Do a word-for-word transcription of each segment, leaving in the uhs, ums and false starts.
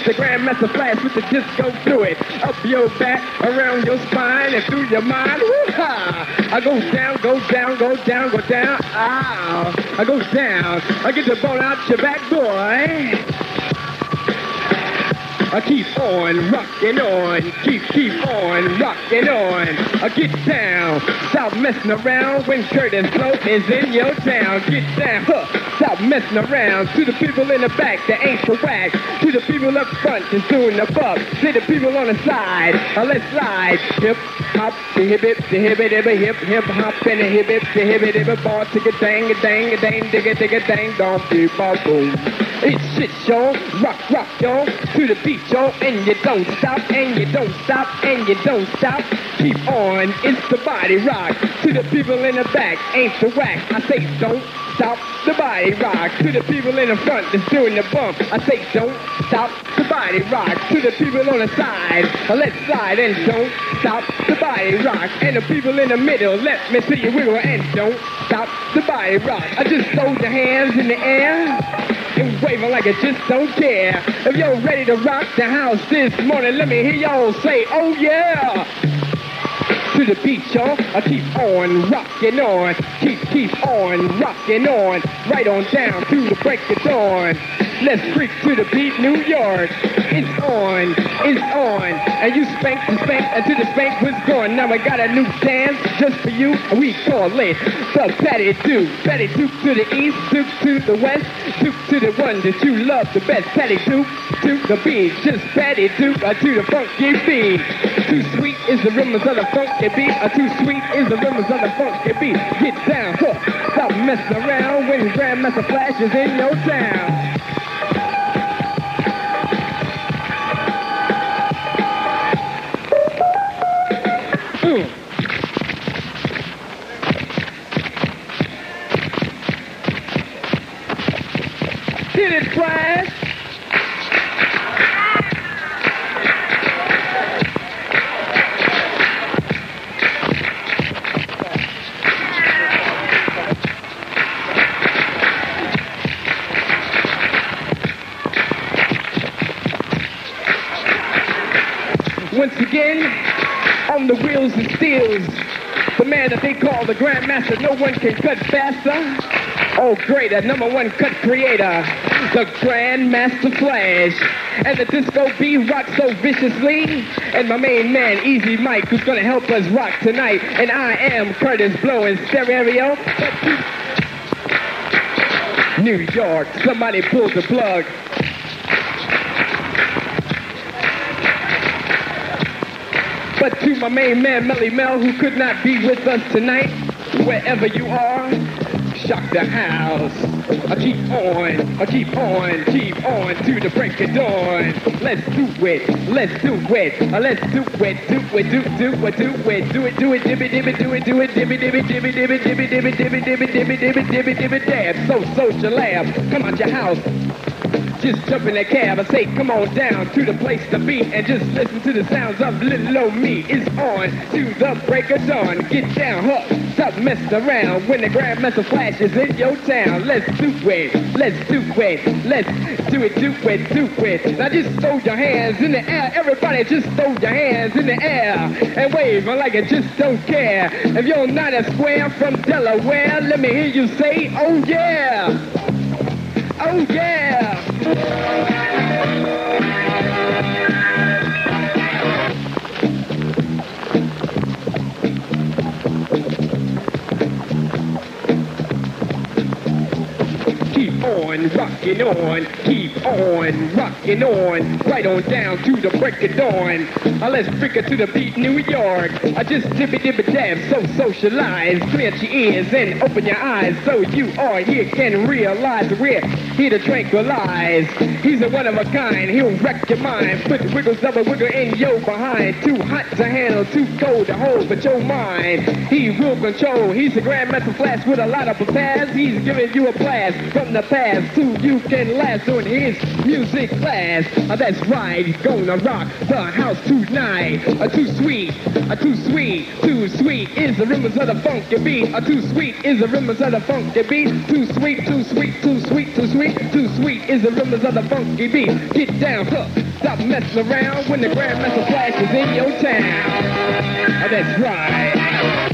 The Grandmaster Flash with the disco fluid. Up your back, around your spine, and through your mind. Woo-ha! I go down, go down, go down, go down. Ow! I go down. I get the bone out your back, boy. I keep on rocking on, keep, keep on rocking on. I get down, stop messing around when Curtis Blow is in your town. Get down, huh, stop messing around. To the people in the back that ain't so whack. To the people up front that's doing the buck. To the people on the side, uh, let's slide. Hip, hop, the hip, hip, the hip, hip, hip, hip, hop, and the hip, hip, the hip, hip, hip, ball, tick a dang, a dang, a dang, dig a, dig a, dang, dong, beep, ball, boom. It's shit, y'all, rock, rock, y'all, to the beat, y'all, and you don't stop, and you don't stop, and you don't stop. Keep on, it's the body rock. To the people in the back, ain't the whack. I say don't stop the body rock. To the people in the front that's doing the bump, I say don't stop the body rock. To the people on the side, let's slide and don't stop the body rock. And the people in the middle, let me see you wiggle and don't stop the body rock. I just throw your hands in the air and waving like I just don't care. If you're ready to rock the house this morning, let me hear y'all say, oh yeah! To the beat, y'all, I keep on rocking on, keep, keep on rocking on, right on down to the break of dawn. Let's freak to the beat, New York. It's on, it's on, and you spank the spank until the spank was gone. Now I got a new dance just for you, and we call it the Patty Duke. Patty Duke to the east, Duke to the west, Duke to the one that you love the best. Patty Duke to the beat, just Patty Duke uh, to the funky beat. Too sweet is the rhythms of the funky beat, uh, too sweet is the rhythms of the funky beat. Get down, huh, stop messing around when Grandmaster Flash is in your town. Mm. Hit it, Flash! Once again, on the wheels and steels, the man that they call the Grandmaster, no one can cut faster. Oh, great, a number one cut creator, the Grandmaster Flash. And the disco B rocks so viciously. And my main man, Easy Mike, who's gonna help us rock tonight. And I am Curtis Blow in stereo. New York, somebody pull the plug. But to my main man, Melly Mel, who could not be with us tonight, wherever you are, shock the house. I keep on, I keep on, keep on to the break of dawn. Let's do it, let's do it, uh, let's do it, do it, do, do it, do it, do it, do it, dibby, dibby, do it, do it, dibby, dibby, dibby, dibby, dibby, dibby, dibby, dibby, dibby, dibby, dibby, dibby, dab. So social lab, come out your house. Just jump in that cab, I say come on down to the place to be and just listen to the sounds of little old me. It's on to the break of dawn. Get down, huh? Stop messing around when the Grandmaster Flash is in your town. Let's do it, let's do it, let's do it, do it, do it. Now just throw your hands in the air. Everybody just throw your hands in the air and wave like I just don't care. If you're not a square from Delaware, let me hear you say, oh yeah. Oh yeah! Keep on rocking on, keep on rocking on, right on down to the break of dawn. Uh, let's freak it to the beat, New York. I just dibby dibby dab, so socialize. Clench your ears and open your eyes so you are here can realize we're here to tranquilize. He's a one of a kind, he'll wreck your mind. Put wiggles double wiggle in your behind. Too hot to handle, too cold to hold, but your mind he will control. He's a Grandmaster Flash with a lot of pizzazz. He's giving you a blast from the past to you can last on his music class. Uh, that's right, he's gonna rock the house tonight. Uh, too sweet, uh, too sweet, too sweet is the rhythms of the funky beat. Uh, too sweet is the rhythms of the funky beat. Too sweet, too sweet, too sweet, too sweet, too sweet is the rhythms of the funky beat. Get down, huh? Stop messing around when the Grandmaster Flash is in your town. Oh, that's right.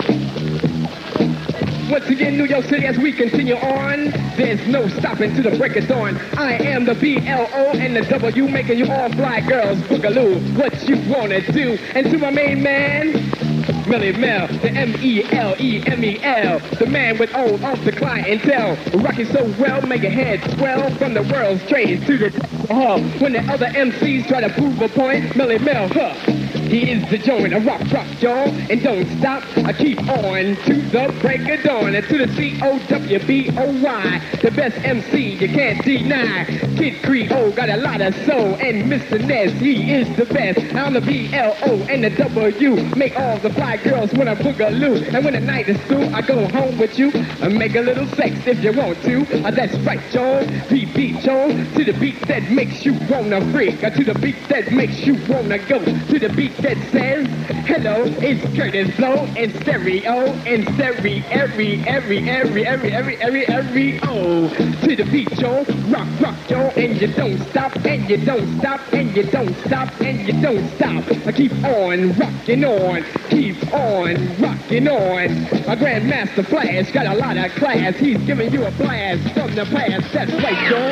Once again, New York City, as we continue on, there's no stopping to the break of dawn. I am the B L O and the W, making you all fly girls boogaloo. What you wanna do? And to my main man, Melly Mel, the M E L E M E L, the man with all of the clientele, rocking so well, make a head swell from the world's trade to the hall. When the other M Cs try to prove a point, Melly Mel, huh? He is the joint, a rock, rock, y'all, and don't stop. I keep on to the break of dawn, and to the C O W B O Y, the best M C you can't deny. Kid Creole got a lot of soul, and Mister Ness, he is the best. I'm the B L O and the W, make all the fly girls wanna boogaloo. And when the night is through, I go home with you and make a little sex if you want to. Uh, that's right, y'all. Beat, beat, y'all, to the beat that makes you wanna freak, uh, to the beat that makes you wanna go, to the beat that says, hello, it's Curtis Blow in stereo, in stereo, every, every, every, every, every, every, every, oh, to the beat, y'all, rock, rock, y'all, and you don't stop, and you don't stop, and you don't stop, and you don't stop. I keep on rocking on, keep on rocking on. My Grandmaster Flash got a lot of class, he's giving you a blast from the past, that's right, y'all.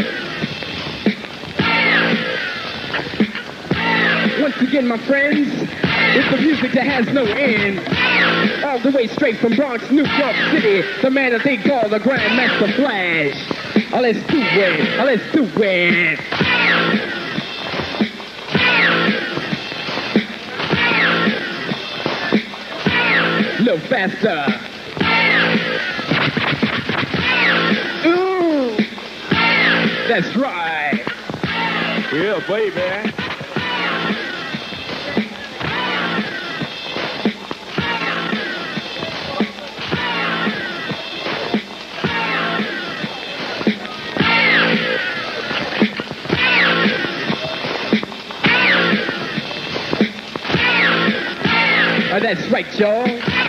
Once again, my friends, it's the music that has no end. All the way straight from Bronx, New York City, the man that they call the Grandmaster Flash. Oh, let's do it. Oh, let's do it. A little faster. Ooh, that's right. Yeah, baby. Oh, that's right, y'all.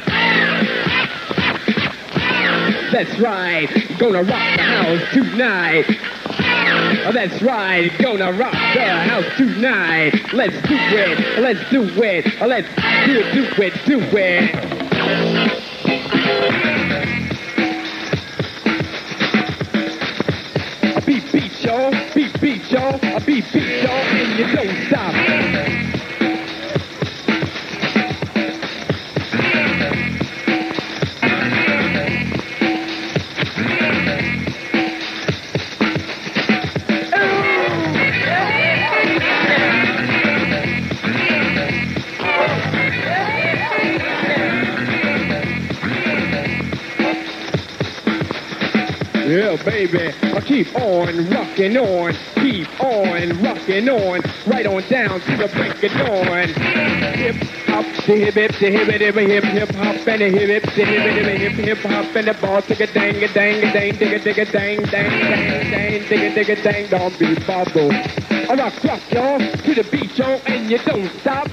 That's right. Gonna rock the house tonight. Oh, that's right. Gonna rock the house tonight. Let's do it. Let's do it. Oh, let's do it, do it, do it. A beat, beat, y'all. Beat, beat, y'all. A beat, beat, y'all. And you don't stop. Yeah, baby, I keep on rocking on, keep on rocking on, right on down to the break of dawn. Hip hop, the hip hip, the hip hip, hip hip hop, and the hip hip, the hip hip, hip hip hop, and the ball, tick a dang a dang a dang, dig a dig a dang, dang, dang, dang, dig a dig a dang, don't be bubble. I rock, rock, y'all, to the beat, y'all, and you don't stop.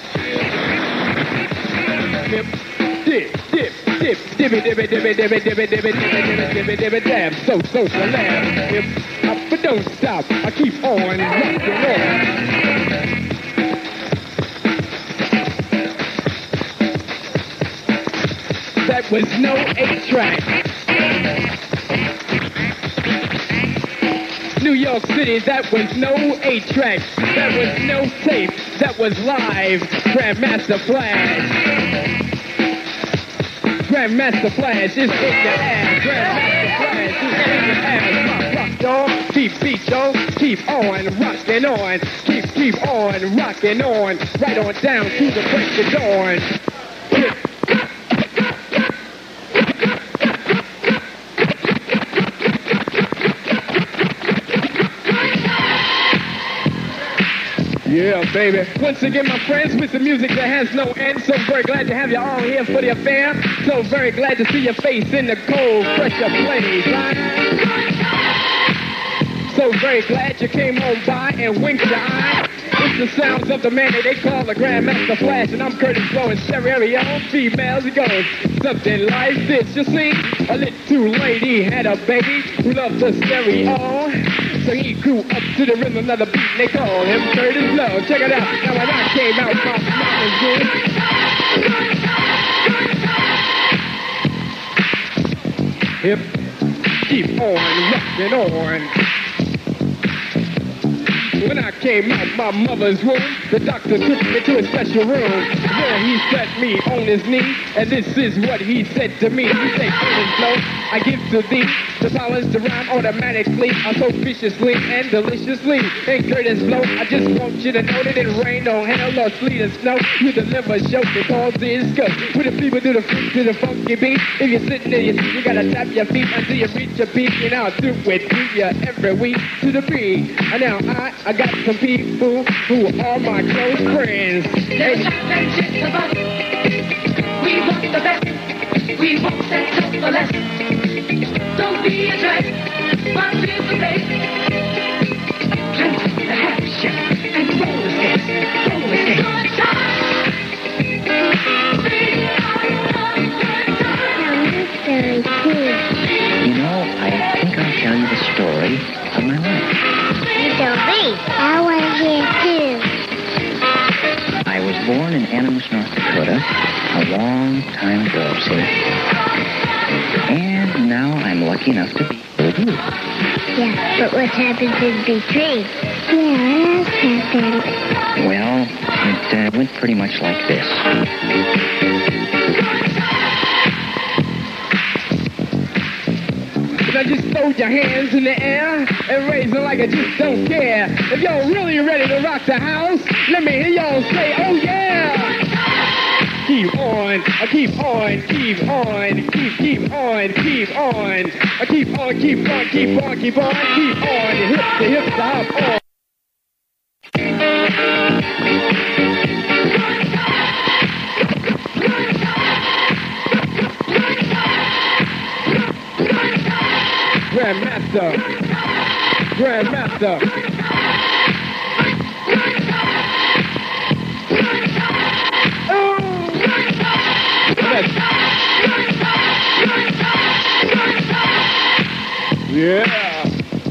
Hip, dip, dip. Dip, dibby, dibby, dibby, dibby, dibby, dibby, dibby, dibby, dibby, dibby, dab, so, so, so, laugh. Hip hop, but don't stop. I keep on rocking on. That was no eight-track. New York City, that was no eight-track. That was no tape. That was live. Grandmaster Flash. Grandmaster Flash is in your ass. Grandmaster Flash is in your ass. Rock, rock, y'all. Keep beat, y'all. Keep on rocking on. Keep, keep on rocking on. Right on down to the break of dawn. Yeah, baby. Once again, my friends, with the music that has no end. So very glad to have you all here for the affair. So very glad to see your face in the cold, fresher blaze, right? So very glad you came on by and winked your eye. It's the sounds of the man that they call the Grandmaster Flash, and I'm Curtis Blow in stereo. Females, it goes something like this. You see, a little lady had a baby who loved the stereo. So he grew up to the rhythm of the beat. They call him Curtis Blow. Check it out. Now when I came out, my mama's good. Hip, keep on, rockin' on. When I came out my mother's womb, the doctor took me to a special room. There he set me on his knee, and this is what he said to me. He said, Curtis Blow, I give to thee the powers to rhyme automatically, uh, so viciously and deliciously. And Curtis Blow, I just want you to know that it rained on hell or sleet or snow. You deliver a show because it's good. Put the people to the freak to the funky beat. If you're sitting there, you, you gotta tap your feet until you reach your peak. And I'll do it to you every week to the beat. And now I, I got some people who are my close friends. Never stop and shit about. We want the best. We won't settle for less. Don't be a drag, but feel the bass. Drink the half shit and roll the skates. Roll the skates. Good time. You know, I think I'll tell you the story of my life. You tell me. I want to hear too. I was born in Animus, North Dakota, a long time ago, see? And now I'm lucky enough to be with you. Yeah, but what happens in between? Yeah, what else happened? Well, it uh, went pretty much like this. Now just throw your hands in the air and raise them like I just don't care. If y'all really ready to rock the house, let me hear y'all say, oh yeah! Keep on, I keep on, keep on, keep, keep on, keep on. I keep on, keep on, keep on, keep on, keep on. The hip, the hip, the hop on. Grandmaster, Grandmaster. Oh! Yeah.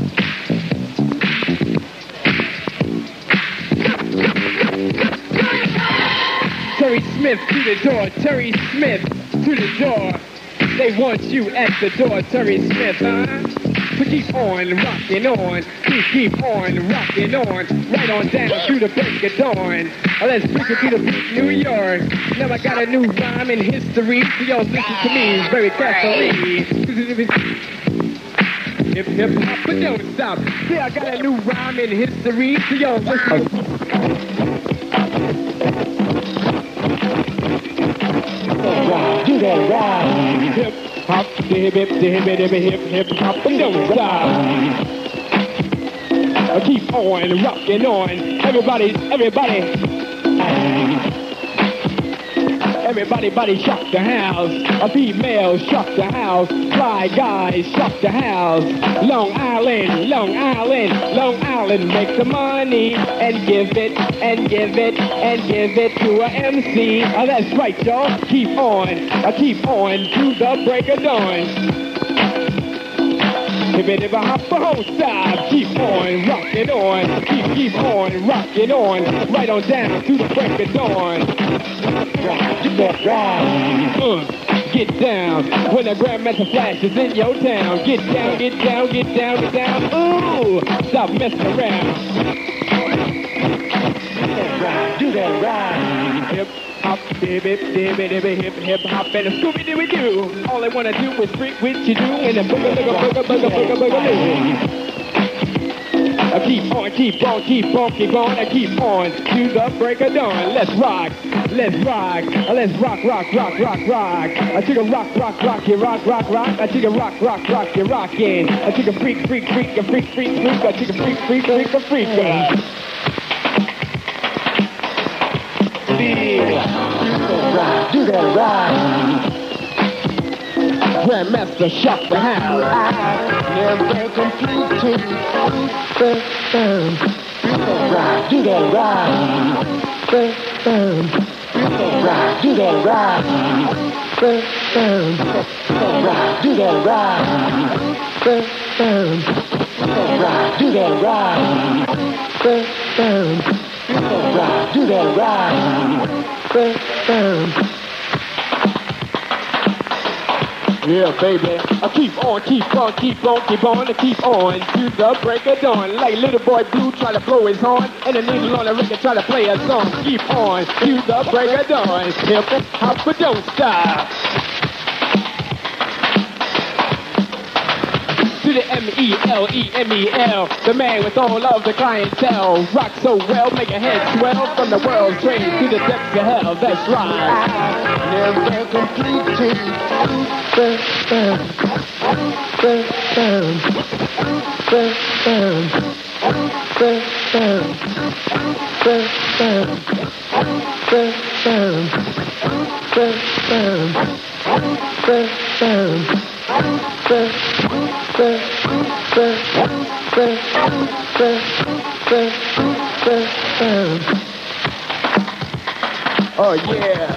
Terry Smith to the door, Terry Smith to the door. They want you at the door, Terry Smith, huh? So keep on rocking on, keep, keep on rocking on, right on down to the break of dawn. Oh, let's bring it to the beat, New York. Now I got a new rhyme in history, so y'all listen to me very carefully. Hip, hip, hop, but don't stop. Yeah, I got a new rhyme in history, so y'all listen. Do that rhyme. Hip hop, hip hip, hip hip, hip hip hop, and don't stop. I keep on rocking on. Everybody, everybody. Everybody, body shock the house. A female shock the house. Fly guys shock the house. Long Island, Long Island, Long Island, make the money and give it and give it and give it to a M C. Oh, that's right, y'all. Keep on, I keep on to the break of dawn. If it ever hop a whole stop, keep on rocking on, keep keep on rocking on, right on down to the break of dawn. Uh, get down when the Grandmaster Flash is in your town. Get down, get down, get down, get down. Ooh, stop messing around. Do that ride. Hip hop, dib it, dib it, dib it, hip hip hop, and a Scooby Dooby Doo. All they wanna do is freak with you do, and a booga booga booga booga booga booga booga. I keep on, keep on, keep on, keep on, I keep on to the break of dawn. Let's rock, let's rock, let's rock, rock, rock, rock, rock. I took a rock, rock, rock, you rock, rock, rock. I took a rock, rock, rock, you rockin'. I took a freak, freak, freak, a freak, freak, freak. I took a freak, freak, freak, a freak. Do that right. Grandmaster shock the house. Never complete to do that right. Do that right. Do that right. ride, do that ride. Bam, bam. Ride, do that ride. Bam, bam. Yeah, baby. I keep on, keep on, keep on, keep on, and keep on to the break of dawn. Like little boy Blue try to blow his horn, and the needle on the record try to play a song. Keep on to the break of dawn. Hip hop, but don't stop. To the M E L E M E L, the man with all of the clientele. Rock so well, make a head swell from the world's train to the depths of hell. That's right. Never complete. Bam, bam, bam, bam, bam, bam, bam, bam, bam, bam, bam, bam, bam, bam, bam, bam, bam, oh yeah.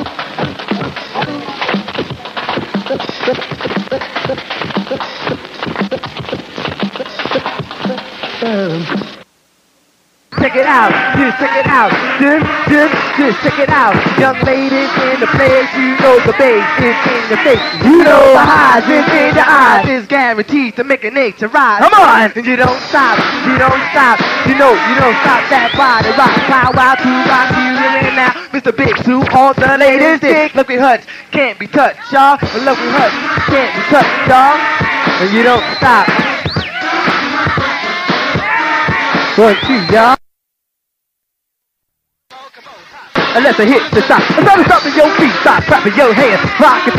Check it out, just check it out, just, just, just check it out. Young ladies in the place, you know the bass is in your face. You know the highs is in your eyes. It's guaranteed to make a nature rise. Come on! And you don't stop, you don't stop. You know, you don't stop that body rock. Pow wow to rock you here and now. Mister Big Two, all the ladies dig. Lovely Huts can't be touched, y'all. Lovely Huts can't be touched, y'all. And you don't stop. One, two, y'all. Unless I hit the stop. Stop stopping your feet, stop clapping your hands, rock